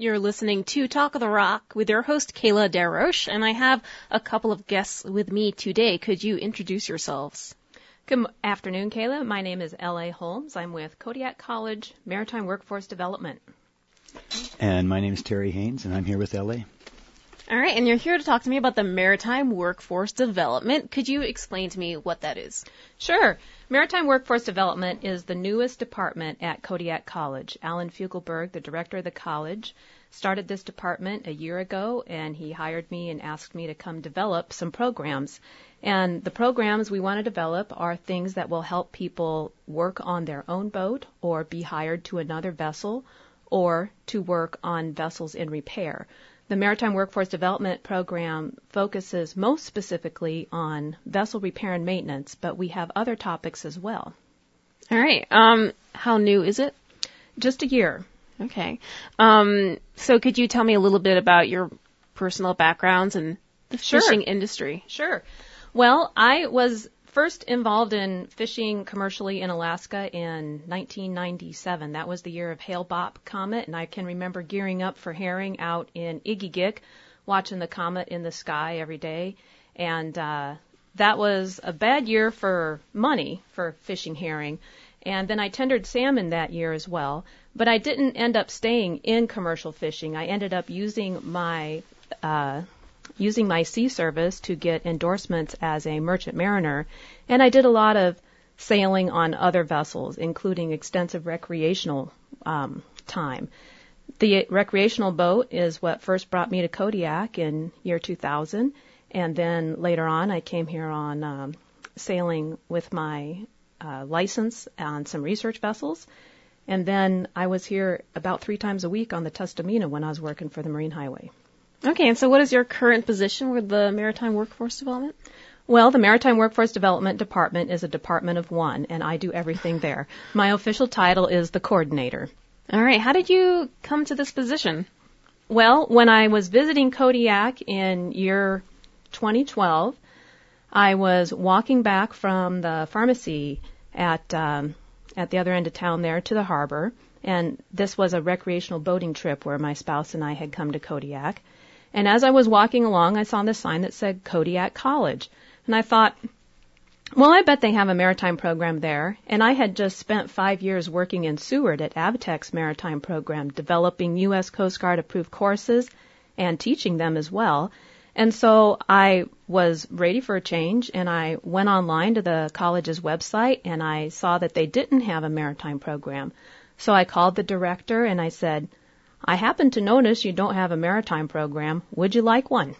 You're listening to Talk of the Rock with your host, Kayla DeRoche, and I have a couple of guests with me today. Could you introduce yourselves? Good afternoon, Kayla. My name is L.A. Holmes. I'm with Kodiak College Maritime Workforce Development. And my name is Terry Haynes, and I'm here with L.A. All right, and you're here to talk to me about the Maritime Workforce Development. Could you explain to me what that is? Sure. Maritime Workforce Development is the newest department at Kodiak College. Alan Fugelberg, the director of the college, started this department a year ago, and he hired me and asked me to come develop some programs. And the programs we want to develop are things that will help people work on their own boat or be hired to another vessel or to work on vessels in repair. The Maritime Workforce Development Program focuses most specifically on vessel repair and maintenance, but we have other topics as well. All right. How new is it? Just a year. Okay. So could you tell me a little bit about your personal backgrounds and the fishing industry? Sure. Well, I was first involved in fishing commercially in Alaska in 1997. That was the year of Hale-Bopp comet, and I can remember gearing up for herring out in Igigik, watching the comet in the sky every day. And that was a bad year for money for fishing herring. And then I tendered salmon that year as well. But I didn't end up staying in commercial fishing. I ended up using my sea service to get endorsements as a merchant mariner, and I did a lot of sailing on other vessels, including extensive recreational time. The recreational boat is what first brought me to Kodiak in year 2000, and then later on I came here on sailing with my license on some research vessels, and then I was here about 3 times a week on the Tustumena when I was working for the Marine Highway. Okay, and so what is your current position with the Maritime Workforce Development? Well, the Maritime Workforce Development Department is a department of one, and I do everything there. My official title is the coordinator. All right, how did you come to this position? Well, when I was visiting Kodiak in year 2012, I was walking back from the pharmacy at the other end of town there to the harbor, and this was a recreational boating trip where my spouse and I had come to Kodiak. And as I was walking along, I saw this sign that said Kodiak College. And I thought, well, I bet they have a maritime program there. And I had just spent 5 years working in Seward at Avitech's maritime program, developing U.S. Coast Guard approved courses and teaching them as well. And so I was ready for a change, and I went online to the college's website, and I saw that they didn't have a maritime program. So I called the director, and I said, I happen to notice you don't have a maritime program. Would you like one?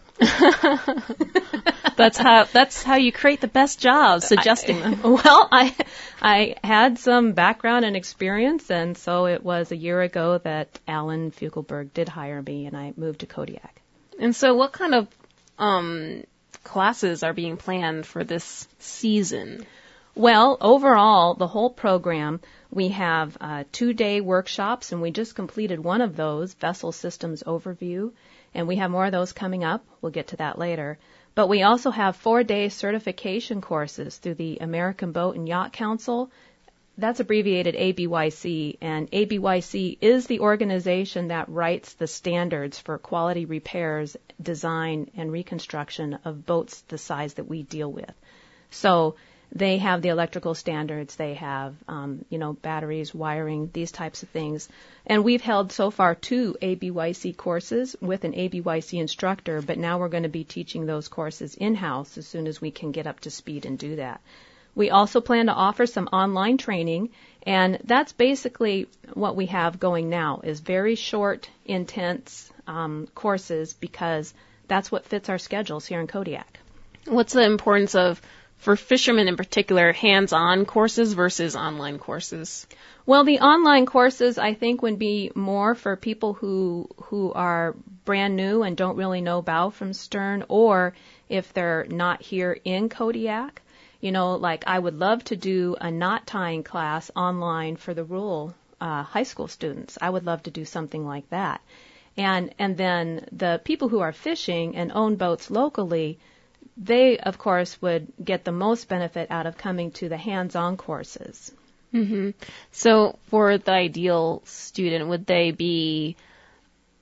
That's how you create the best jobs, suggesting them. Well, I had some background and experience, and so it was a year ago that Alan Fugelberg did hire me, and I moved to Kodiak. And so what kind of classes are being planned for this season? Well, overall, the whole program, we have 2-day workshops, and we just completed one of those, Vessel Systems Overview, and we have more of those coming up. We'll get to that later. But we also have 4-day certification courses through the American Boat and Yacht Council. That's abbreviated ABYC, and ABYC is the organization that writes the standards for quality repairs, design, and reconstruction of boats the size that we deal with. So they have the electrical standards, they have, batteries, wiring, these types of things. And we've held so far 2 ABYC courses with an ABYC instructor, but now we're going to be teaching those courses in-house as soon as we can get up to speed and do that. We also plan to offer some online training, and that's basically what we have going now, is very short, intense courses, because that's what fits our schedules here in Kodiak. What's the importance of, for fishermen in particular, hands-on courses versus online courses? Well, the online courses, I think, would be more for people who are brand new and don't really know bow from stern, or if they're not here in Kodiak. Like I would love to do a knot tying class online for the rural high school students. I would love to do something like that. And then the people who are fishing and own boats locally, they, of course, would get the most benefit out of coming to the hands-on courses. Mm-hmm. So for the ideal student, would they be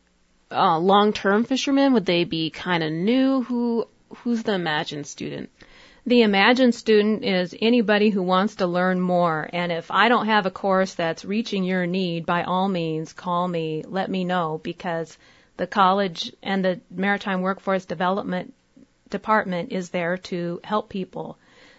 long-term fishermen? Would they be kind of new? Who's the Imagine student? The Imagine student is anybody who wants to learn more. And if I don't have a course that's reaching your need, by all means, call me, let me know, because the college and the Maritime Workforce Development Department is there to help people.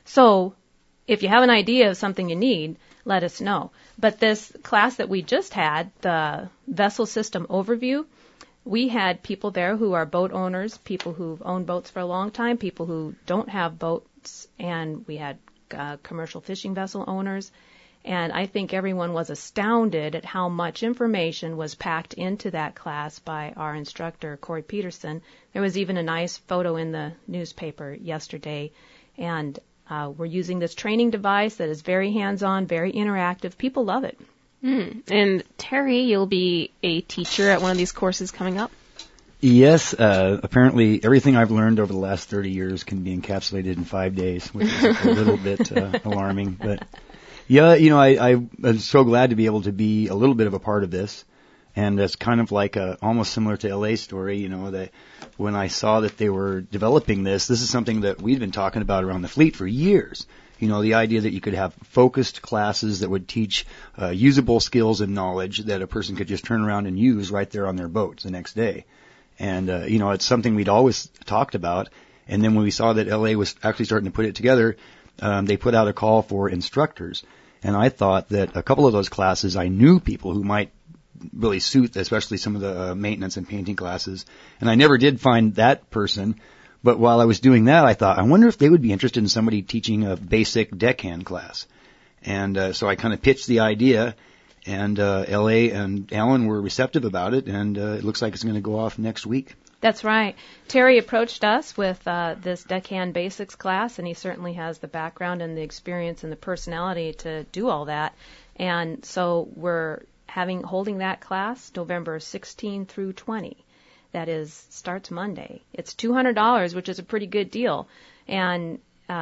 So if you have an idea of something you need, let us know. But this class that we just had, the Vessel System Overview, we had people there who are boat owners, people who've owned boats for a long time, people who don't have boats, and we had commercial fishing vessel owners. And I think everyone was astounded at how much information was packed into that class by our instructor, Corey Peterson. There was even a nice photo in the newspaper yesterday. And we're using this training device that is very hands-on, very interactive. People love it. And Terry, you'll be a teacher at one of these courses coming up? Yes, apparently everything I've learned over the last 30 years can be encapsulated in 5 days, which is a little bit alarming. But yeah, I'm so glad to be able to be a little bit of a part of this. And that's kind of like almost similar to LA's story, that when I saw that they were developing this is something that we'd been talking about around the fleet for years. The idea that you could have focused classes that would teach usable skills and knowledge that a person could just turn around and use right there on their boat the next day. And, it's something we'd always talked about. And then when we saw that LA was actually starting to put it together, they put out a call for instructors. And I thought that a couple of those classes, I knew people who might really suit, especially some of the maintenance and painting classes. And I never did find that person. But while I was doing that, I thought, I wonder if they would be interested in somebody teaching a basic deckhand class. And so I kind of pitched the idea, and L.A. and Alan were receptive about it, and it looks like it's going to go off next week. That's right. Terry approached us with this deckhand basics class, and he certainly has the background and the experience and the personality to do all that. And so we're holding that class November 16 through 20. That is, starts Monday. It's $200, which is a pretty good deal. And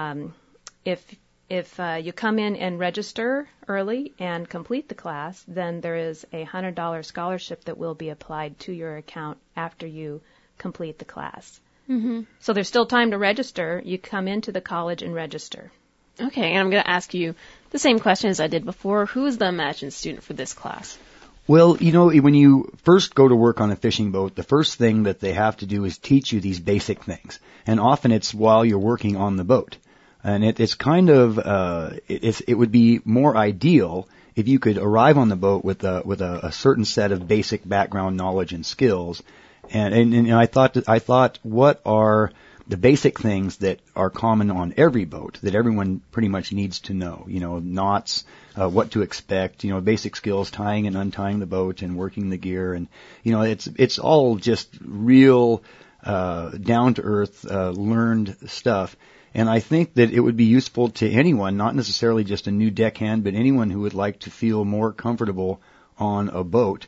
if you come in and register early and complete the class, then there is a $100 scholarship that will be applied to your account after you complete the class. Mm-hmm. So there's still time to register. You come into the college and register. Okay, and I'm going to ask you the same question as I did before. Who is the Imagine student for this class? Well, when you first go to work on a fishing boat, the first thing that they have to do is teach you these basic things. And often it's while you're working on the boat. And it's kind of, it would be more ideal if you could arrive on the boat with a certain set of basic background knowledge and skills. And I thought, what are the basic things that are common on every boat that everyone pretty much needs to know? Knots, what to expect, basic skills, tying and untying the boat and working the gear. And, it's all just real, down to earth, learned stuff. And I think that it would be useful to anyone, not necessarily just a new deckhand, but anyone who would like to feel more comfortable on a boat,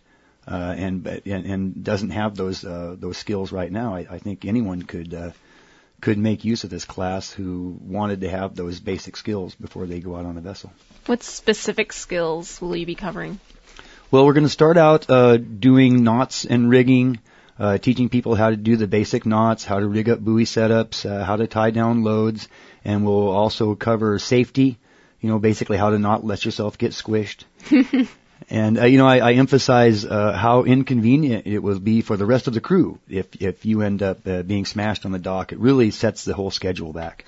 and doesn't have those skills right now. I think anyone could make use of this class who wanted to have those basic skills before they go out on the vessel. What specific skills will you be covering? Well, we're going to start out doing knots and rigging, teaching people how to do the basic knots, how to rig up buoy setups, how to tie down loads, and we'll also cover safety, basically how to not let yourself get squished. And, I emphasize how inconvenient it will be for the rest of the crew if you end up being smashed on the dock. It really sets the whole schedule back.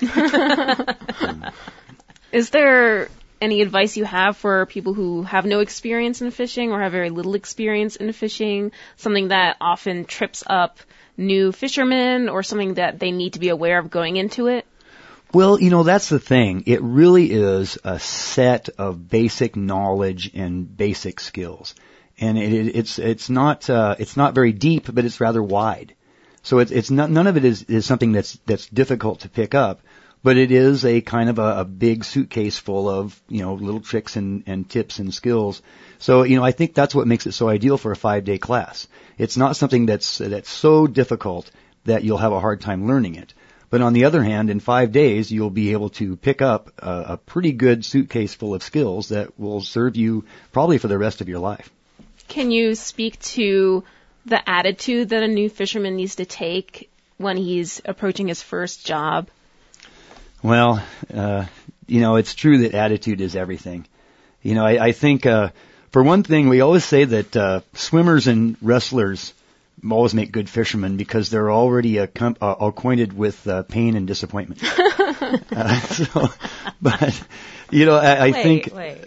Is there any advice you have for people who have no experience in fishing or have very little experience in fishing, something that often trips up new fishermen or something that they need to be aware of going into it? Well, that's the thing. It really is a set of basic knowledge and basic skills. And it's not very deep, but it's rather wide. So it's not, none of it is something that's difficult to pick up, but it is a kind of a big suitcase full of, little tricks and tips and skills. So, I think that's what makes it so ideal for a 5-day class. It's not something that's so difficult that you'll have a hard time learning it. But on the other hand, in 5 days, you'll be able to pick up a pretty good suitcase full of skills that will serve you probably for the rest of your life. Can you speak to the attitude that a new fisherman needs to take when he's approaching his first job? Well, it's true that attitude is everything. I think, for one thing, we always say that swimmers and wrestlers always make good fishermen because they're already acquainted with pain and disappointment. I think. Wait.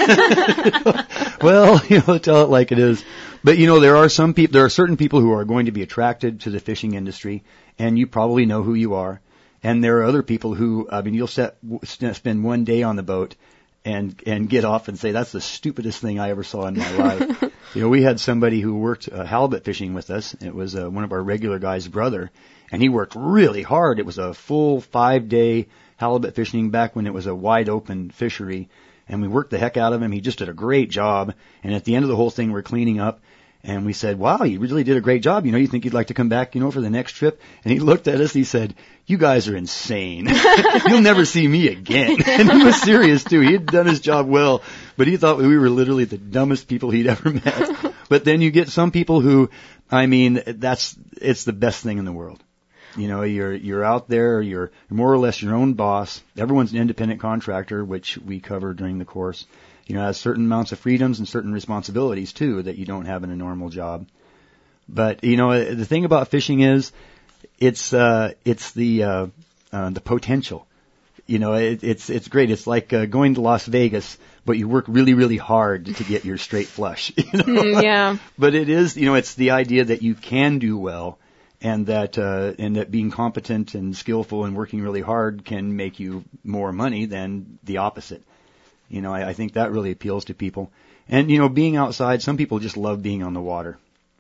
Well, tell it like it is. But there are certain people who are going to be attracted to the fishing industry, and you probably know who you are. And there are other people who, you'll spend one day on the boat and get off and say, that's the stupidest thing I ever saw in my life. We had somebody who worked halibut fishing with us. It was one of our regular guys' brother, and he worked really hard. It was a full 5-day halibut fishing back when it was a wide open fishery, and we worked the heck out of him. He just did a great job. And at the end of the whole thing, we're cleaning up, and we said, wow, you really did a great job. You think you'd like to come back, for the next trip? And he looked at us, he said, you guys are insane. You'll never see me again. And he was serious too. He had done his job well, but he thought we were literally the dumbest people he'd ever met. But then you get some people who, it's the best thing in the world. You're out there, you're more or less your own boss. Everyone's an independent contractor, which we cover during the course. Has certain amounts of freedoms and certain responsibilities too that you don't have in a normal job. But the thing about fishing is, it's the potential. It's great. It's like going to Las Vegas, but you work really, really hard to get your straight flush. Yeah. But it is, it's the idea that you can do well, and that being competent and skillful and working really hard can make you more money than the opposite. I think that really appeals to people. And, being outside, some people just love being on the water.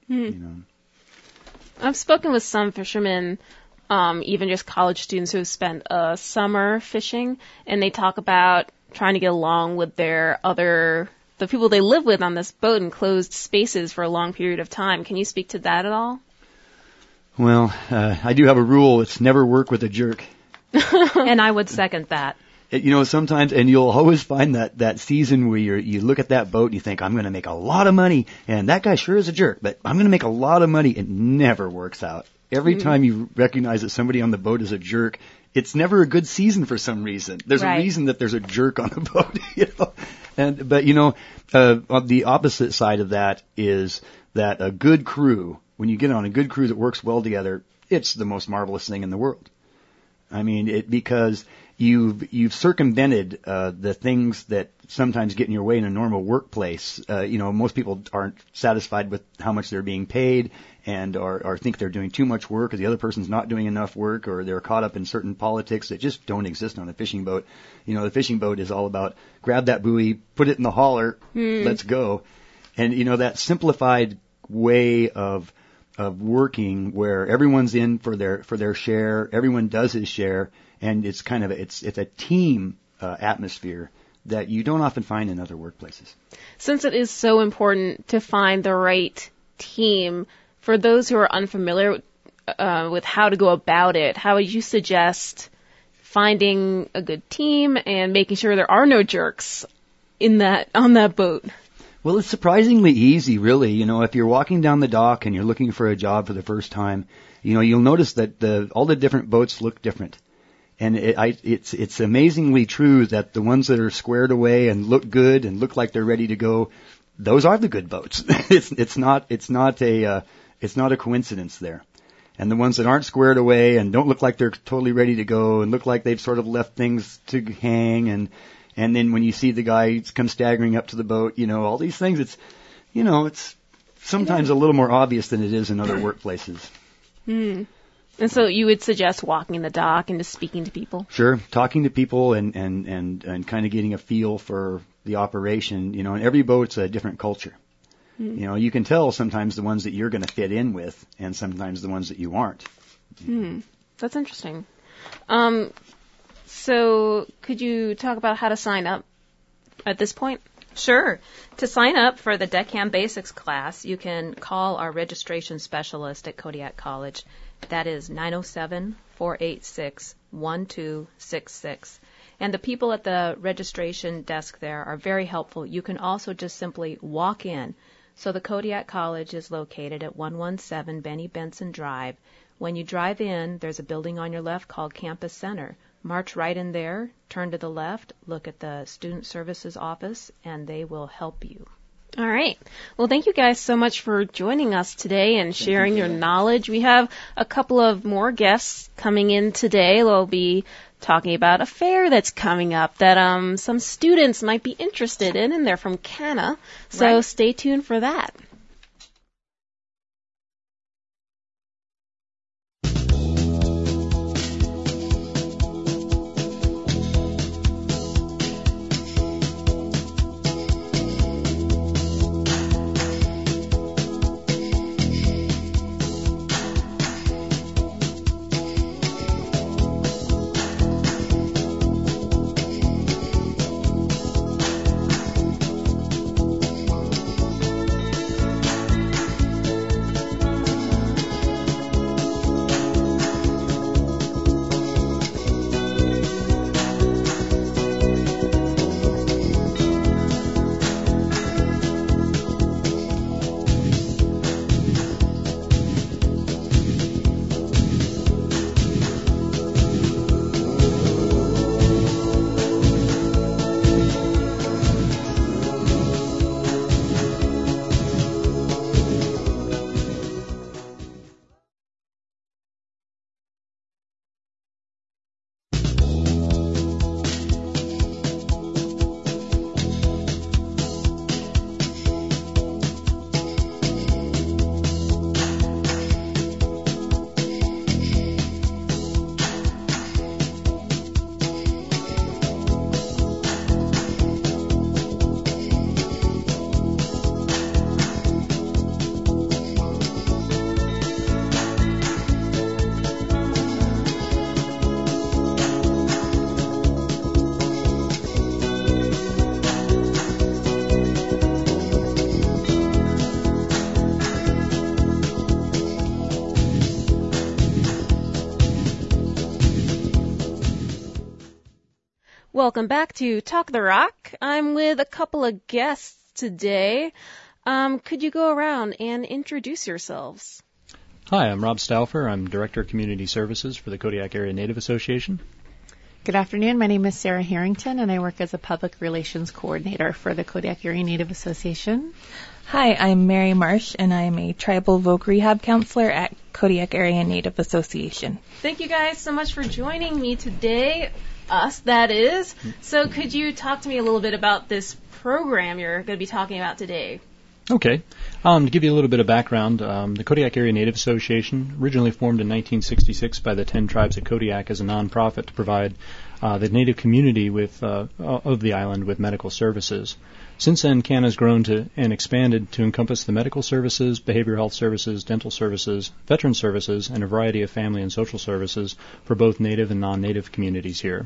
I've spoken with some fishermen, even just college students who have spent a summer fishing, and they talk about trying to get along with the people they live with on this boat in closed spaces for a long period of time. Can you speak to that at all? Well, I do have a rule. It's never work with a jerk. And I would second that. Sometimes, and you'll always find that season where you look at that boat and you think, I'm going to make a lot of money, and that guy sure is a jerk, but I'm going to make a lot of money. It never works out. Every time you recognize that somebody on the boat is a jerk, it's never a good season for some reason. There's a reason that there's a jerk on the boat, But on the opposite side of that is that a good crew, when you get on a good crew that works well together, it's the most marvelous thing in the world. Because you've circumvented the things that sometimes get in your way in a normal workplace. Most people aren't satisfied with how much they're being paid, and or think they're doing too much work, or the other person's not doing enough work, or they're caught up in certain politics that just don't exist on a fishing boat. The fishing boat is all about grab that buoy, put it in the hauler, let's go. And that simplified way of working where everyone's in for their share, everyone does his share, and it's kind of it's a team atmosphere that you don't often find in other workplaces. Since it is so important to find the right team, for those who are unfamiliar with how to go about it, how would you suggest finding a good team and making sure there are no jerks on that boat? Well, it's surprisingly easy, really. If you're walking down the dock and you're looking for a job for the first time, you'll notice that all the different boats look different. And it's amazingly true that the ones that are squared away and look good and look like they're ready to go, those are the good boats. It's not a coincidence there. And the ones that aren't squared away and don't look like they're totally ready to go and look like they've sort of left things to hang, and then when you see the guy come staggering up to the boat, all these things, it's sometimes a little more obvious than it is in other workplaces. And so you would suggest walking the dock and just speaking to people? Sure. Talking to people and kind of getting a feel for the operation, and every boat's a different culture. You can tell sometimes the ones that you're going to fit in with and sometimes the ones that you aren't. That's interesting. So could you talk about how to sign up at this point? Sure. To sign up for the Deckhand Basics class, you can call our registration specialist at Kodiak College. That is 907-486-1266. And the people at the registration desk there are very helpful. You can also just simply walk in So the Kodiak College is located at 117 Benny Benson Drive. When you drive in, there's a building on your left called Campus Center. March right in there, turn to the left, look at the Student Services Office, and they will help you. All right. Well, thank you guys so much for joining us today and sharing your knowledge. We have a couple of more guests coming in today. They'll be talking about a fair that's coming up that some students might be interested in, and they're from Cana. So Stay tuned for that. Welcome back to Talk the Rock. I'm with a couple of guests today. Could you go around and introduce yourselves? Hi, I'm Rob Stauffer. I'm Director of Community Services for the Kodiak Area Native Association. Good afternoon. My name is Sarah Harrington, and I work as a Public Relations Coordinator for the Kodiak Area Native Association. Hi, I'm Mary Marsh, and I am a Tribal Voc Rehab Counselor at Kodiak Area Native Association. Thank you guys so much for joining me today. Us, that is. So could you talk to me a little bit about this program you're going to be talking about today? Okay. To give you a little bit of background, the Kodiak Area Native Association originally formed in 1966 by the 10 tribes at Kodiak as a nonprofit to provide the Native community of the island with medical services. Since then, CANA has grown and expanded to encompass the medical services, behavioral health services, dental services, veteran services, and a variety of family and social services for both Native and non-Native communities here.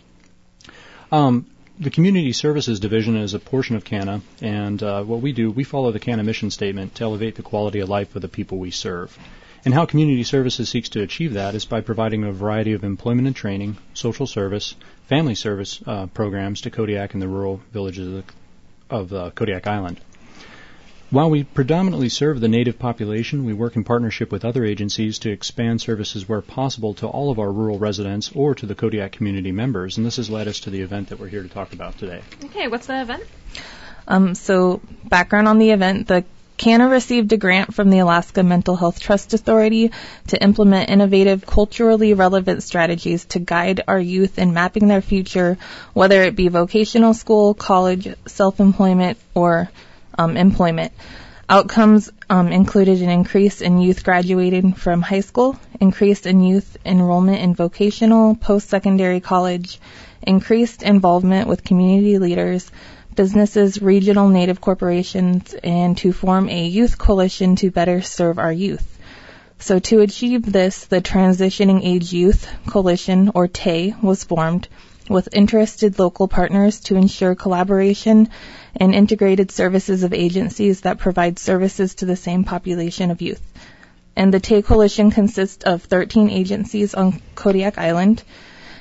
The Community Services Division is a portion of CANA, and what we do, we follow the CANA mission statement to elevate the quality of life of the people we serve. And how Community Services seeks to achieve that is by providing a variety of employment and training, social service, family service programs to Kodiak and the rural villages of Kodiak Island. While we predominantly serve the Native population, we work in partnership with other agencies to expand services where possible to all of our rural residents or to the Kodiak community members, and this has led us to the event that we're here to talk about today. Okay, what's the event? So background on the event, the CANA received a grant from the Alaska Mental Health Trust Authority to implement innovative, culturally relevant strategies to guide our youth in mapping their future, whether it be vocational school, college, self-employment, or employment. Outcomes included an increase in youth graduating from high school, increase in youth enrollment in vocational, post-secondary college, increased involvement with community leaders, businesses, regional Native corporations, and to form a youth coalition to better serve our youth. So to achieve this, the Transitioning Age Youth Coalition, or TAY, was formed with interested local partners to ensure collaboration and integrated services of agencies that provide services to the same population of youth. And the TAY Coalition consists of 13 agencies on Kodiak Island,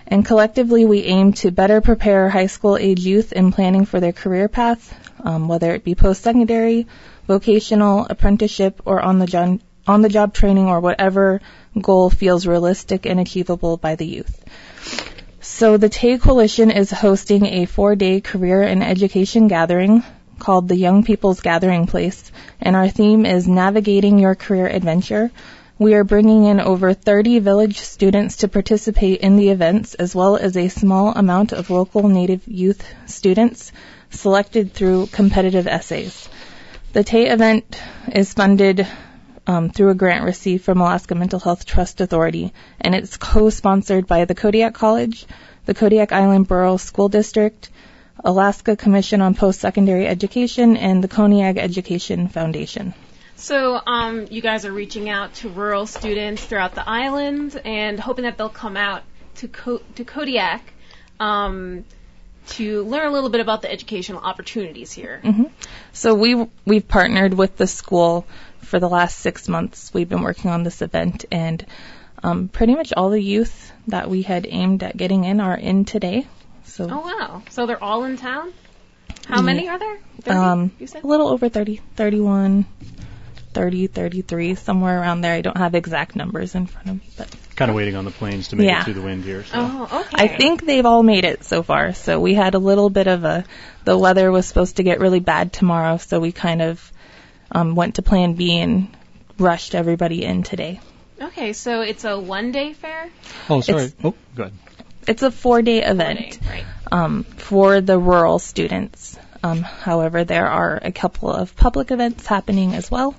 And collectively, we aim to better prepare high school age youth in planning for their career path, whether it be post-secondary, vocational, apprenticeship, or on-the-job training, or whatever goal feels realistic and achievable by the youth. So the TAY Coalition is hosting a 4-day career and education gathering called the Young People's Gathering Place, and our theme is Navigating Your Career Adventure. We are bringing in over 30 village students to participate in the events, as well as a small amount of local Native youth students selected through competitive essays. The TAY event is funded through a grant received from Alaska Mental Health Trust Authority, and it's co-sponsored by the Kodiak College, the Kodiak Island Borough School District, Alaska Commission on Post-Secondary Education, and the Kodiak Education Foundation. So you guys are reaching out to rural students throughout the island and hoping that they'll come out to Kodiak to learn a little bit about the educational opportunities here. Mm-hmm. So we've partnered with the school for the last 6 months. We've been working on this event, and pretty much all the youth that we had aimed at getting in are in today. So. Oh, wow. So they're all in town? How many are there? 30, you said? A little over 30, 31, 30, 33, somewhere around there. I don't have exact numbers in front of me, but kind of waiting on the planes to make it through the wind here. So. Oh, okay. I think they've all made it so far. So we had a little bit of the weather was supposed to get really bad tomorrow, so we kind of went to plan B and rushed everybody in today. Okay, so it's a one-day fair? Oh, sorry. Go ahead. It's a 4-day event for the rural students. However, there are a couple of public events happening as well.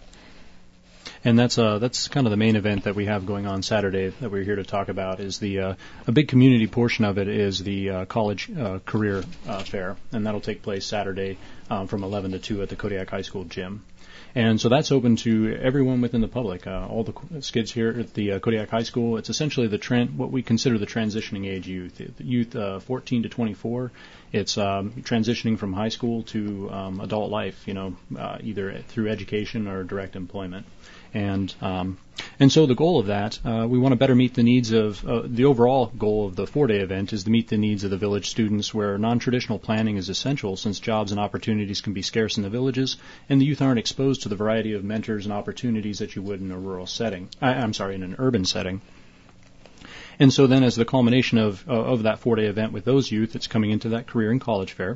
And that's kind of the main event that we have going on Saturday that we're here to talk about. Is a big community portion of it is the college career fair, and that'll take place Saturday from 11 to 2 at the Kodiak High School gym. And so that's open to everyone within the public, all the kids here at the Kodiak High School. It's essentially what we consider the transitioning age youth, 14 to 24. It's transitioning from high school to adult life, either through education or direct employment. And so the goal of that, we want to better meet the needs of the overall goal of the 4-day event is to meet the needs of the village students, where non-traditional planning is essential since jobs and opportunities can be scarce in the villages, and the youth aren't exposed to the variety of mentors and opportunities that you would in a rural setting. In an urban setting. And so then, as the culmination of that 4-day event with those youth, it's coming into that career and college fair.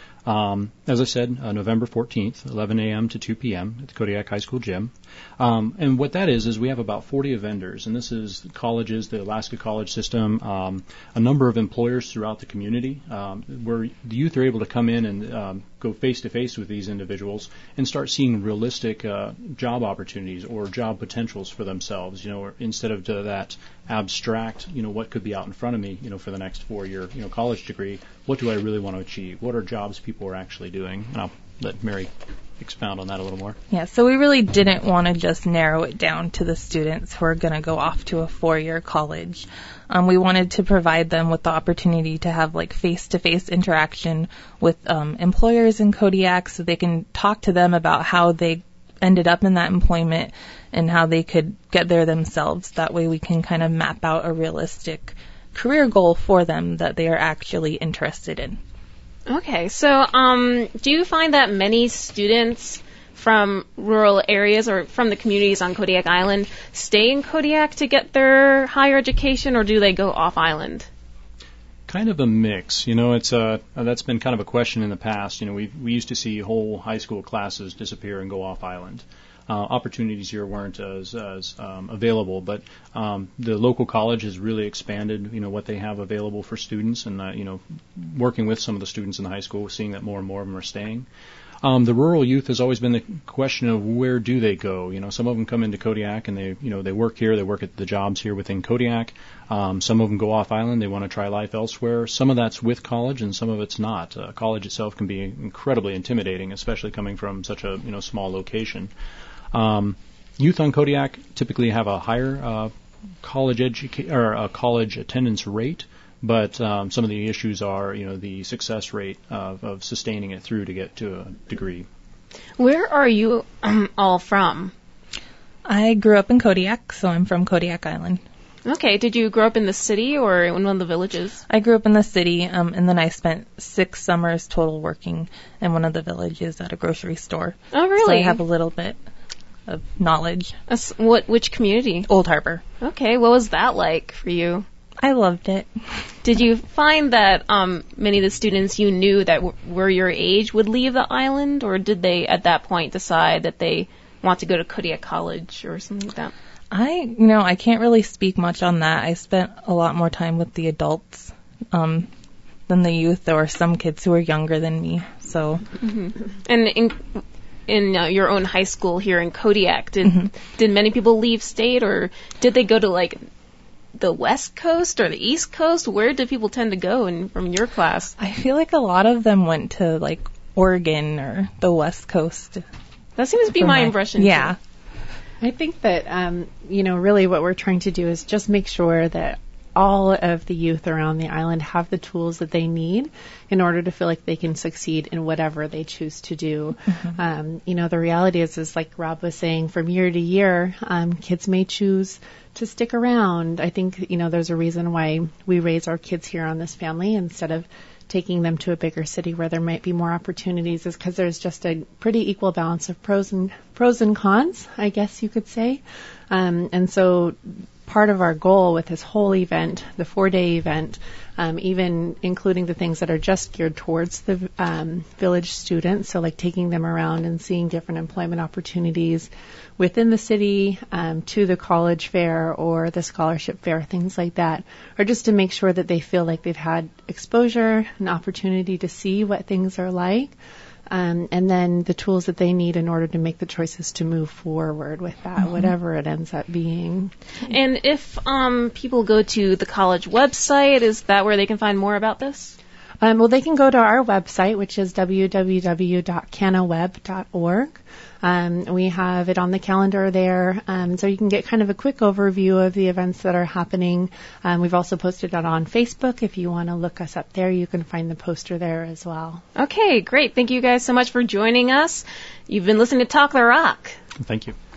As I said, November 14th, 11 a.m. to 2 p.m. at the Kodiak High School gym. And what that is we have about 40 vendors, and this is colleges, the Alaska college system, a number of employers throughout the community, where the youth are able to come in and go face-to-face with these individuals and start seeing realistic job opportunities or job potentials for themselves, or instead of that abstract, what could be out in front of me, for the next 4-year, college degree, what do I really want to achieve? What are jobs people are actually doing? And I'll let Mary expound on that a little more. Yeah, so we really didn't want to just narrow it down to the students who are going to go off to a 4-year college. We wanted to provide them with the opportunity to have face-to-face interaction with employers in Kodiak, so they can talk to them about how they ended up in that employment and how they could get there themselves. That way we can kind of map out a realistic career goal for them that they are actually interested in. Okay, so do you find that many students from rural areas or from the communities on Kodiak Island stay in Kodiak to get their higher education, or do they go off-island? Kind of a mix. It's that's been kind of a question in the past. We used to see whole high school classes disappear and go off-island. Opportunities here weren't as available, but the local college has really expanded, what they have available for students, and working with some of the students in the high school, seeing that more and more of them are staying. The rural youth has always been the question of where do they go. Some of them come into Kodiak and they work here, they work at the jobs here within Kodiak. Some of them go off island, they want to try life elsewhere. Some of that's with college and some of it's not. College itself can be incredibly intimidating, especially coming from such a small location. Youth on Kodiak typically have a higher college attendance rate, but some of the issues are, the success rate of sustaining it through to get to a degree. Where are you all from? I grew up in Kodiak, so I'm from Kodiak Island. Okay. Did you grow up in the city or in one of the villages? I grew up in the city, and then I spent 6 summers total working in one of the villages at a grocery store. Oh, really? So I have a little bit of knowledge. Which community? Old Harbor. Okay. What was that like for you? I loved it. Did you find that many of the students you knew that were your age would leave the island, or did they at that point decide that they want to go to Kodiak College or something like that? I can't really speak much on that. I spent a lot more time with the adults than the youth. There were some kids who were younger than me. So, And in your own high school here in Kodiak, did many people leave state, or did they go to like the West Coast or the East Coast? Where did people tend to go from your class? I feel like a lot of them went to like Oregon or the West Coast. That seems to be my impression. Yeah. Too. I think that, really what we're trying to do is just make sure that all of the youth around the island have the tools that they need in order to feel like they can succeed in whatever they choose to do. The reality is like Rob was saying, from year to year, kids may choose to stick around. I think, there's a reason why we raise our kids here on this family instead of taking them to a bigger city where there might be more opportunities, is because there's just a pretty equal balance of pros and cons, I guess you could say. And so part of our goal with this whole event, the 4-day event, even including the things that are just geared towards the village students, so like taking them around and seeing different employment opportunities within the city, to the college fair or the scholarship fair, things like that, or just to make sure that they feel like they've had exposure, an opportunity to see what things are like, and then the tools that they need in order to make the choices to move forward with that, whatever it ends up being. And if people go to the college website, is that where they can find more about this? Well, they can go to our website, which is www.canaweb.org. We have it on the calendar there, so you can get kind of a quick overview of the events that are happening. We've also posted it on Facebook. If you want to look us up there, you can find the poster there as well. Okay, great. Thank you guys so much for joining us. You've been listening to Talk the Rock. Thank you.